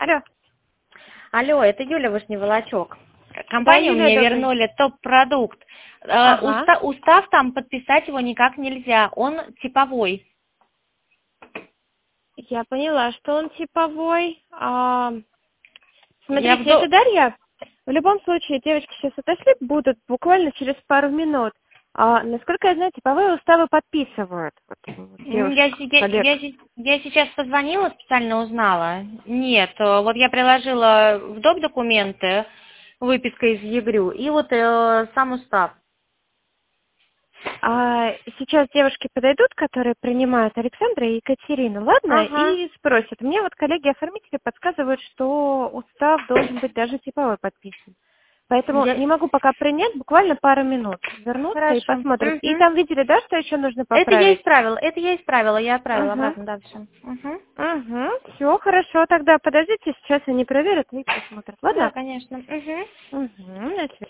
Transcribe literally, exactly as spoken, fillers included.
Алло. Алло, это Юля Вышневолочок. Да, Компанию Юля, мне добрый. вернули топ-продукт. Э, Ага. уста- устав там подписать его никак нельзя. Он типовой. Я поняла, что он типовой. А, Я в смотрите, это до- Дарья. В любом случае, девочки сейчас отошли, будут буквально через пару минут. А, насколько я знаю, типовые уставы подписывают. Вот, вот М, Я, девушек, се- я, коллег. я се- я сейчас позвонила, специально узнала. Нет, э, вот я приложила в доп. Документы, выписка из ЕГРЮ, и вот э, сам устав. А сейчас девушки подойдут, которые принимают Александра и Екатерину, ладно? Ага. И спросят. Мне вот коллеги-оформители подсказывают, что устав должен быть даже типовой подписан. Поэтому Я- не могу пока принять, буквально пару минут. Вернуться и Хорошо. посмотрят. И Мгм. там видели, да, что еще нужно Это я поправить? исправила, это я исправила, я отправила Угу. обратно дальше. Угу. Угу. Все, хорошо. Тогда подождите, сейчас они проверят и посмотрят. Да, Ладно? конечно. Угу. Угу.